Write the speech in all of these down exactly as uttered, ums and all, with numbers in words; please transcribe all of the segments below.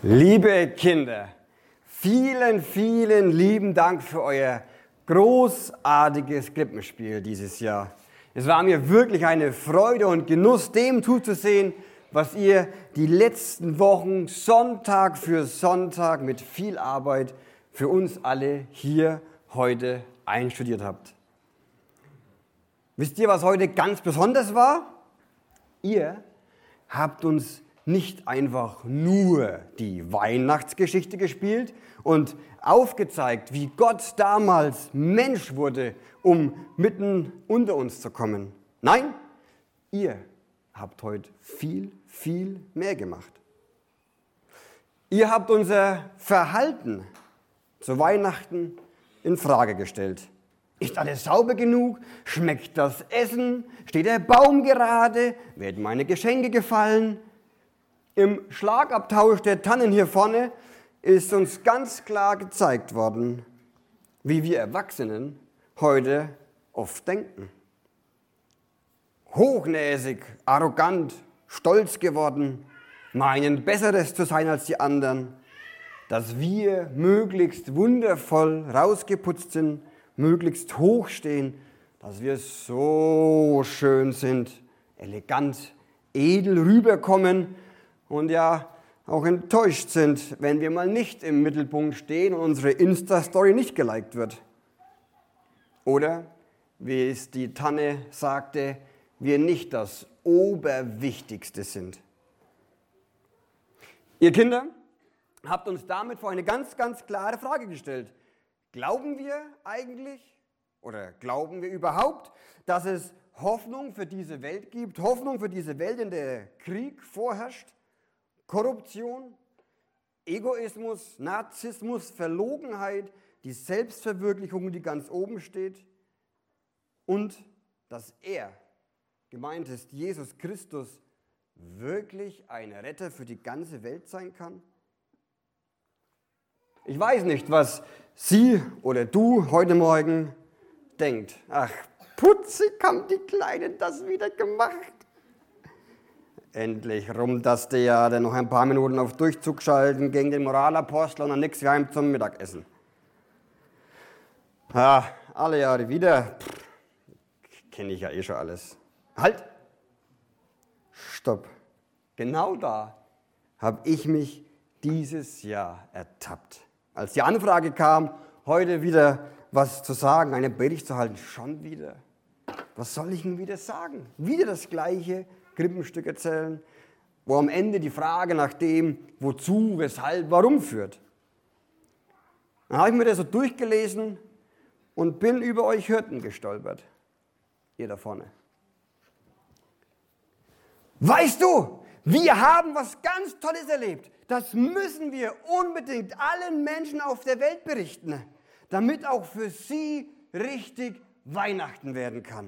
Liebe Kinder, vielen, vielen lieben Dank für euer großartiges Krippenspiel dieses Jahr. Es war mir wirklich eine Freude und Genuss, dem zuzusehen, was ihr die letzten Wochen Sonntag für Sonntag mit viel Arbeit für uns alle hier heute einstudiert habt. Wisst ihr, was heute ganz besonders war? Ihr habt uns nicht einfach nur die Weihnachtsgeschichte gespielt und aufgezeigt, wie Gott damals Mensch wurde, um mitten unter uns zu kommen. Nein, ihr habt heute viel, viel mehr gemacht. Ihr habt unser Verhalten zu Weihnachten in Frage gestellt. Ist alles sauber genug? Schmeckt das Essen? Steht der Baum gerade? Werden meine Geschenke gefallen? Im Schlagabtausch der Tannen hier vorne ist uns ganz klar gezeigt worden, wie wir Erwachsenen heute oft denken. Hochnäsig, arrogant, stolz geworden, meinen Besseres zu sein als die anderen, dass wir möglichst wundervoll rausgeputzt sind, möglichst hoch stehen, dass wir so schön sind, elegant, edel rüberkommen und ja auch enttäuscht sind, wenn wir mal nicht im Mittelpunkt stehen und unsere Insta-Story nicht geliked wird. Oder, wie es die Tanne sagte, wir nicht das Oberwichtigste sind. Ihr Kinder habt uns damit vor eine ganz, ganz klare Frage gestellt. Glauben wir eigentlich oder glauben wir überhaupt, dass es Hoffnung für diese Welt gibt? Hoffnung für diese Welt, in der Krieg vorherrscht? Korruption, Egoismus, Narzissmus, Verlogenheit, die Selbstverwirklichung, die ganz oben steht und dass er, gemeint ist Jesus Christus, wirklich ein Retter für die ganze Welt sein kann? Ich weiß nicht, was Sie oder du heute Morgen denkt. Ach, putzig haben die Kleinen das wieder gemacht. Endlich rumtaste ja, dann noch ein paar Minuten auf Durchzug schalten gegen den Moralapostel und dann nix wie heim zum Mittagessen. Ja, alle Jahre wieder. Kenne ich ja eh schon alles. Halt! Stopp. Genau da habe ich mich dieses Jahr ertappt. Als die Anfrage kam, heute wieder was zu sagen, eine Predigt zu halten, schon wieder. Was soll ich denn wieder sagen? Wieder das gleiche Krippenstück erzählen, wo am Ende die Frage nach dem, wozu, weshalb, warum führt. Dann habe ich mir das so durchgelesen und bin über euch Hirten gestolpert. Ihr da vorne. Weißt du, wir haben was ganz Tolles erlebt. Das müssen wir unbedingt allen Menschen auf der Welt berichten, damit auch für sie richtig Weihnachten werden kann.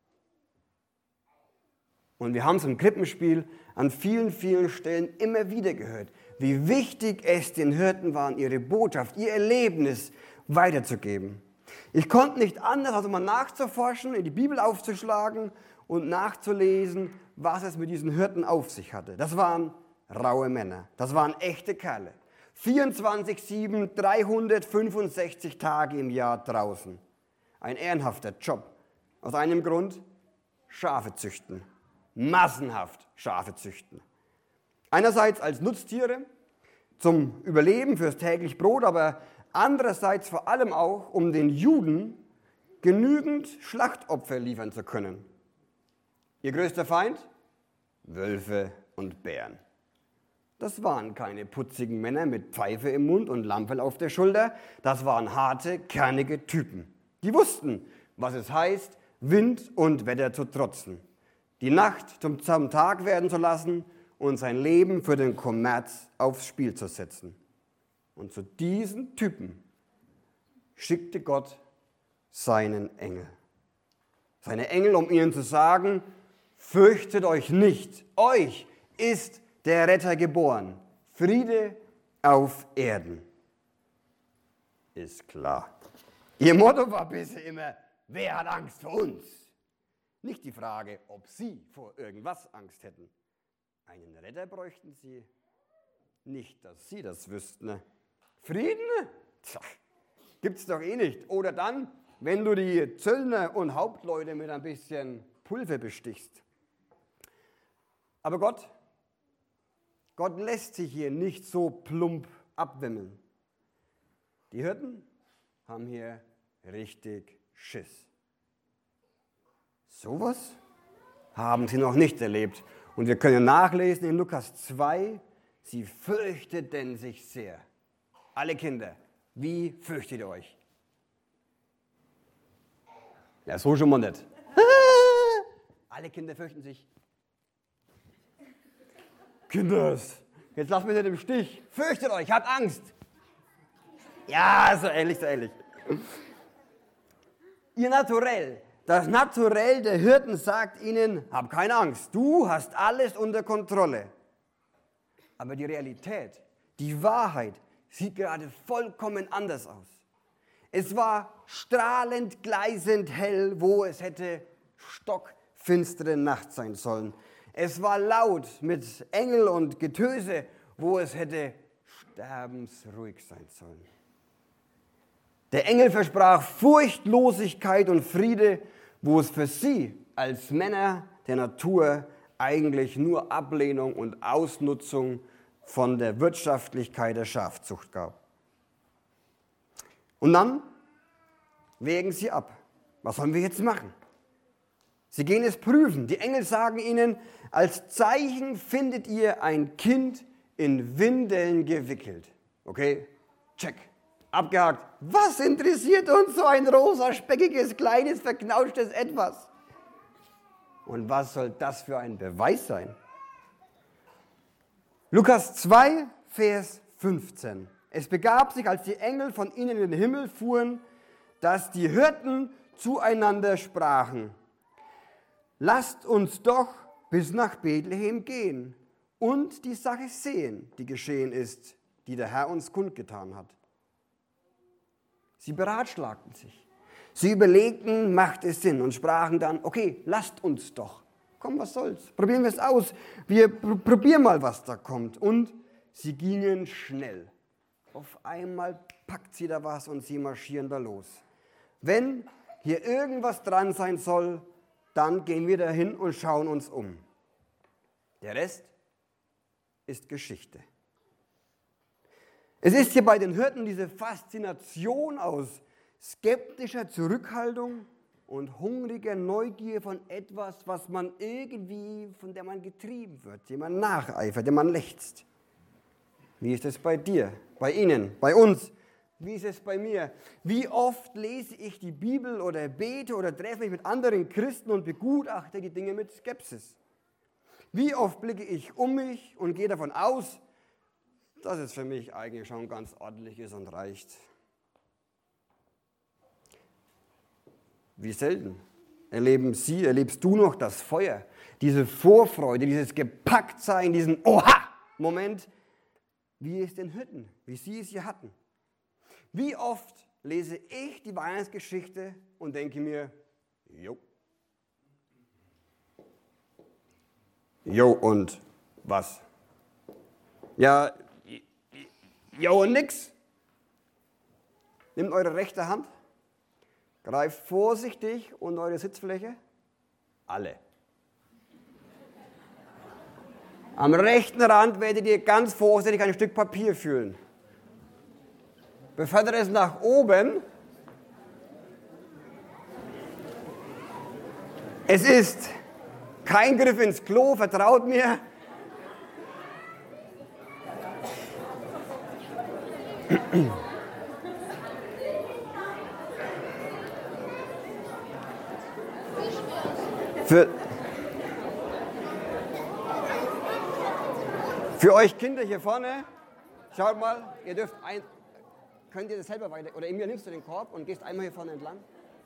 Und wir haben es im Krippenspiel an vielen, vielen Stellen immer wieder gehört, wie wichtig es den Hirten war, ihre Botschaft, ihr Erlebnis weiterzugeben. Ich konnte nicht anders, als mal nachzuforschen, in die Bibel aufzuschlagen und nachzulesen, was es mit diesen Hirten auf sich hatte. Das waren raue Männer, das waren echte Kerle. vierundzwanzig sieben, dreihundertfünfundsechzig Tage im Jahr draußen. Ein ehrenhafter Job. Aus einem Grund: Schafe züchten. Massenhaft Schafe züchten. Einerseits als Nutztiere zum Überleben, fürs tägliche Brot, aber andererseits vor allem auch, um den Juden genügend Schlachtopfer liefern zu können. Ihr größter Feind? Wölfe und Bären. Das waren keine putzigen Männer mit Pfeife im Mund und Lampe auf der Schulter. Das waren harte, kernige Typen. Die wussten, was es heißt, Wind und Wetter zu trotzen. Die Nacht zum Tag werden zu lassen und sein Leben für den Kommerz aufs Spiel zu setzen. Und zu diesen Typen schickte Gott seinen Engel. Seine Engel, um ihnen zu sagen: Fürchtet euch nicht, euch ist der Retter geboren. Friede auf Erden. Ist klar. Ihr Motto war bisher immer: Wer hat Angst vor uns? Nicht die Frage, ob sie vor irgendwas Angst hätten. Einen Retter bräuchten sie Nicht, dass Sie das wüssten. Ne? Frieden? Tja, gibt's doch eh nicht. Oder dann, wenn du die Zöllner und Hauptleute mit ein bisschen Pulver bestichst. Aber Gott, Gott lässt sich hier nicht so plump abwimmeln. Die Hirten haben hier richtig Schiss. Sowas haben sie noch nicht erlebt. Und wir können nachlesen in Lukas zwei, sie fürchteten sich sehr. Alle Kinder, wie fürchtet ihr euch? Ja, so schon mal nicht. Alle Kinder fürchten sich. Kinders, jetzt lasst mich nicht im Stich. Fürchtet euch, habt Angst. Ja, so ähnlich, so ähnlich. Ihr Naturell, das Naturell der Hirten sagt ihnen, hab keine Angst, du hast alles unter Kontrolle. Aber die Realität, die Wahrheit, sieht gerade vollkommen anders aus. Es war strahlend, gleißend hell, wo es hätte stockfinstere Nacht sein sollen. Es war laut mit Engel und Getöse, wo es hätte sterbensruhig sein sollen. Der Engel versprach Furchtlosigkeit und Friede, wo es für sie als Männer der Natur eigentlich nur Ablehnung und Ausnutzung von der Wirtschaftlichkeit der Schafzucht gab. Und dann wägen sie ab. Was sollen wir jetzt machen? Sie gehen es prüfen. Die Engel sagen ihnen, als Zeichen findet ihr ein Kind in Windeln gewickelt. Okay, check. Abgehakt. Was interessiert uns so ein rosa, speckiges, kleines, verknauschtes Etwas? Und was soll das für ein Beweis sein? Lukas zwei, Vers fünfzehn. Es begab sich, als die Engel von ihnen in den Himmel fuhren, dass die Hirten zueinander sprachen. Lasst uns doch bis nach Bethlehem gehen und die Sache sehen, die geschehen ist, die der Herr uns kundgetan hat. Sie beratschlagten sich. Sie überlegten, macht es Sinn und sprachen dann, okay, lasst uns doch. Komm, was soll's? Probieren wir es aus. Wir pr- probieren mal, was da kommt. Und sie gingen schnell. Auf einmal packt sie da was und sie marschieren da los. Wenn hier irgendwas dran sein soll, dann gehen wir dahin und schauen uns um. Der Rest ist Geschichte. Es ist hier bei den Hirten diese Faszination aus skeptischer Zurückhaltung und hungriger Neugier von etwas, was man irgendwie, von der man getrieben wird, dem man nacheifert, dem man lechzt. Wie ist es bei dir, bei Ihnen, bei uns? Wie ist es bei mir? Wie oft lese ich die Bibel oder bete oder treffe mich mit anderen Christen und begutachte die Dinge mit Skepsis? Wie oft blicke ich um mich und gehe davon aus, dass es für mich eigentlich schon ganz ordentlich ist und reicht? Wie selten erleben Sie, erlebst du noch das Feuer, diese Vorfreude, dieses Gepacktsein, diesen Oha-Moment, wie es den Hirten, wie sie es hier hatten. Wie oft lese ich die Weihnachtsgeschichte und denke mir, jo. Jo und was? Ja, jo und nix. Nehmt eure rechte Hand, greift vorsichtig unter eure Sitzfläche. Alle. Am rechten Rand werdet ihr ganz vorsichtig ein Stück Papier fühlen. Befördert es nach oben. Es ist kein Griff ins Klo, vertraut mir. Für, für euch Kinder hier vorne, schaut mal, ihr dürft ein, könnt ihr das selber weiter, oder Emilia, nimmst du den Korb und gehst einmal hier vorne entlang?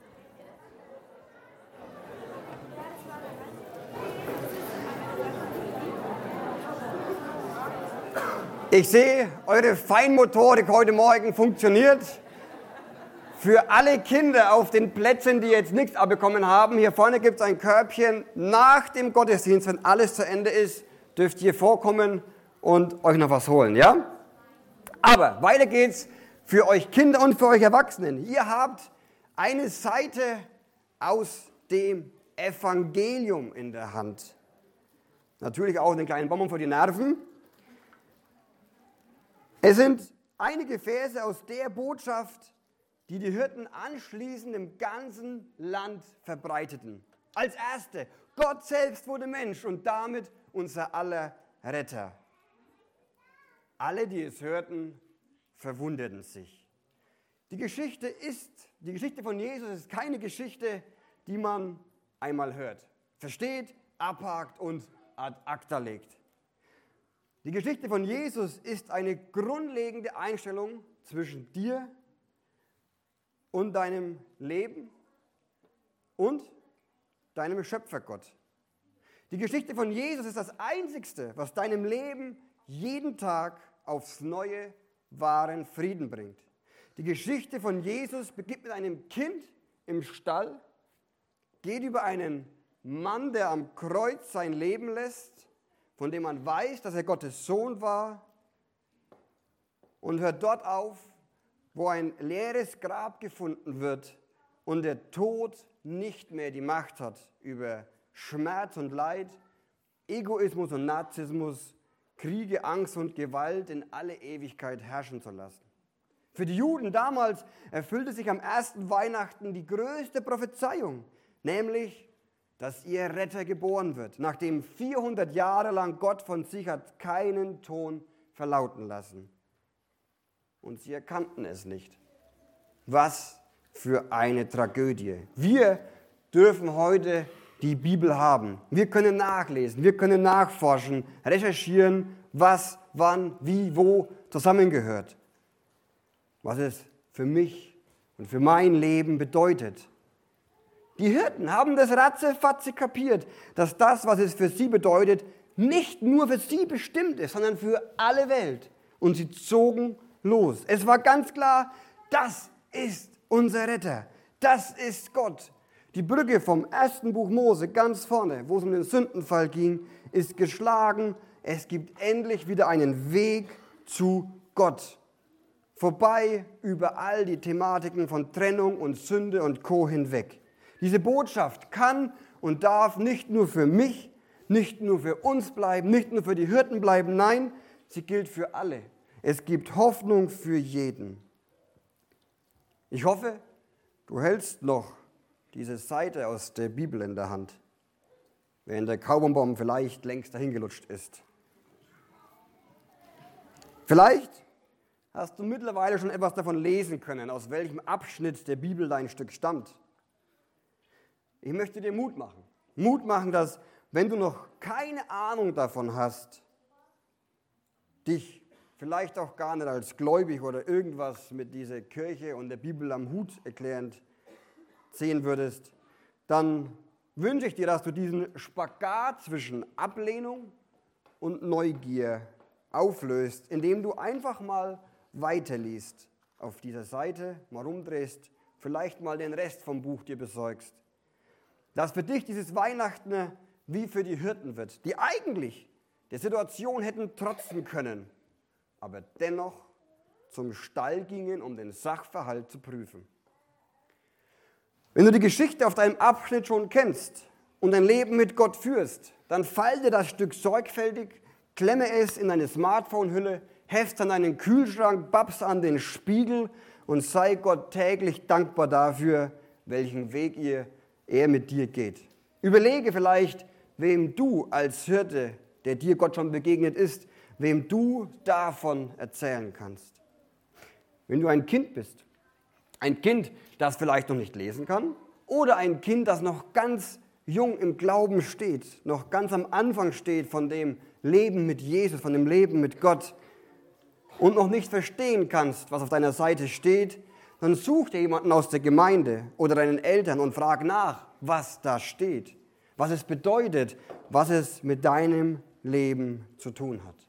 Ich sehe, eure Feinmotorik heute Morgen funktioniert. Für alle Kinder auf den Plätzen, die jetzt nichts abbekommen haben, hier vorne gibt es ein Körbchen. Nach dem Gottesdienst, wenn alles zu Ende ist, dürft ihr vorkommen und euch noch was holen, ja? Aber weiter geht's für euch Kinder und für euch Erwachsenen. Ihr habt eine Seite aus dem Evangelium in der Hand. Natürlich auch einen kleinen Bonbon für die Nerven. Es sind einige Verse aus der Botschaft, die die Hirten anschließend im ganzen Land verbreiteten. Als erste, Gott selbst wurde Mensch und damit unser aller Retter. Alle, die es hörten, verwunderten sich. Die Geschichte ist, die Geschichte von Jesus ist keine Geschichte, die man einmal hört, versteht, abhakt und ad acta legt. Die Geschichte von Jesus ist eine grundlegende Einstellung zwischen dir und deinem Leben und deinem Schöpfergott. Die Geschichte von Jesus ist das Einzigste, was deinem Leben jeden Tag aufs Neue wahren Frieden bringt. Die Geschichte von Jesus beginnt mit einem Kind im Stall, geht über einen Mann, der am Kreuz sein Leben lässt, von dem man weiß, dass er Gottes Sohn war, und hört dort auf, wo ein leeres Grab gefunden wird und der Tod nicht mehr die Macht hat über Schmerz und Leid, Egoismus und Narzissmus, Kriege, Angst und Gewalt in alle Ewigkeit herrschen zu lassen. Für die Juden damals erfüllte sich am ersten Weihnachten die größte Prophezeiung, nämlich, dass ihr Retter geboren wird, nachdem vierhundert Jahre lang Gott von sich hat keinen Ton verlauten lassen. Und sie erkannten es nicht. Was für eine Tragödie. Wir dürfen heute die Bibel haben. Wir können nachlesen, wir können nachforschen, recherchieren, was, wann, wie, wo zusammengehört. Was es für mich und für mein Leben bedeutet. Die Hirten haben das ratzefatze kapiert, dass das, was es für sie bedeutet, nicht nur für sie bestimmt ist, sondern für alle Welt. Und sie zogen los. Es war ganz klar, das ist unser Retter. Das ist Gott. Die Brücke vom ersten Buch Mose, ganz vorne, wo es um den Sündenfall ging, ist geschlagen. Es gibt endlich wieder einen Weg zu Gott. Vorbei über all die Thematiken von Trennung und Sünde und Co. hinweg. Diese Botschaft kann und darf nicht nur für mich, nicht nur für uns bleiben, nicht nur für die Hirten bleiben, nein, sie gilt für alle. Es gibt Hoffnung für jeden. Ich hoffe, du hältst noch diese Seite aus der Bibel in der Hand, während der Kaubonbon vielleicht längst dahingelutscht ist. Vielleicht hast du mittlerweile schon etwas davon lesen können, aus welchem Abschnitt der Bibel dein Stück stammt. Ich möchte dir Mut machen. Mut machen, dass, wenn du noch keine Ahnung davon hast, dich vielleicht auch gar nicht als gläubig oder irgendwas mit dieser Kirche und der Bibel am Hut erklärend sehen würdest, dann wünsche ich dir, dass du diesen Spagat zwischen Ablehnung und Neugier auflöst, indem du einfach mal weiterliest auf dieser Seite, mal rumdrehst, vielleicht mal den Rest vom Buch dir besorgst. Dass für dich dieses Weihnachten wie für die Hirten wird, die eigentlich der Situation hätten trotzen können, aber dennoch zum Stall gingen, um den Sachverhalt zu prüfen. Wenn du die Geschichte auf deinem Abschnitt schon kennst und dein Leben mit Gott führst, dann falte das Stück sorgfältig, klemme es in deine Smartphone-Hülle, hefte an deinen Kühlschrank, babs an den Spiegel und sei Gott täglich dankbar dafür, welchen Weg ihr er mit dir geht. Überlege vielleicht, wem du als Hirte, der dir Gott schon begegnet ist, wem du davon erzählen kannst. Wenn du ein Kind bist, ein Kind, das vielleicht noch nicht lesen kann, oder ein Kind, das noch ganz jung im Glauben steht, noch ganz am Anfang steht von dem Leben mit Jesus, von dem Leben mit Gott und noch nicht verstehen kannst, was auf deiner Seite steht, dann such dir jemanden aus der Gemeinde oder deinen Eltern und frag nach, was da steht, was es bedeutet, was es mit deinem Leben zu tun hat.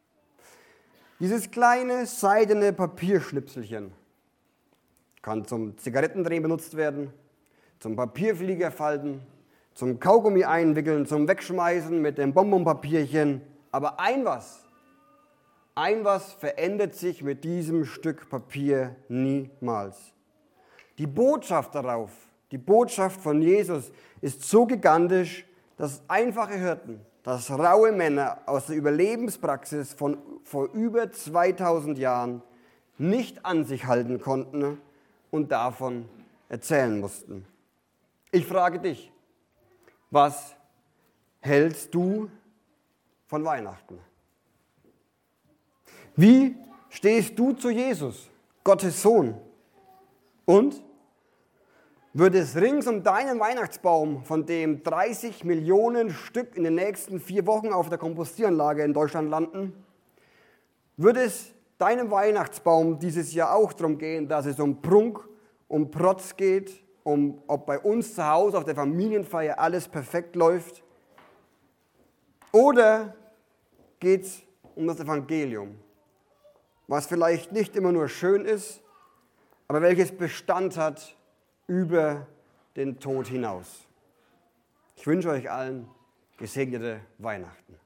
Dieses kleine seidene Papierschnipselchen kann zum Zigarettendrehen benutzt werden, zum Papierflieger falten, zum Kaugummi einwickeln, zum Wegschmeißen mit dem Bonbonpapierchen. Aber ein was ein was verändert sich mit diesem Stück Papier niemals. Die Botschaft darauf, die Botschaft von Jesus ist so gigantisch, dass einfache Hirten, dass raue Männer aus der Überlebenspraxis von vor über zweitausend Jahren nicht an sich halten konnten und davon erzählen mussten. Ich frage dich, was hältst du von Weihnachten? Wie stehst du zu Jesus, Gottes Sohn? Und wird es rings um deinen Weihnachtsbaum, von dem dreißig Millionen Stück in den nächsten vier Wochen auf der Kompostieranlage in Deutschland landen, wird es deinem Weihnachtsbaum dieses Jahr auch darum gehen, dass es um Prunk, um Protz geht, um ob bei uns zu Hause auf der Familienfeier alles perfekt läuft? Oder geht es um das Evangelium, was vielleicht nicht immer nur schön ist, aber welches Bestand hat über den Tod hinaus? Ich wünsche euch allen gesegnete Weihnachten.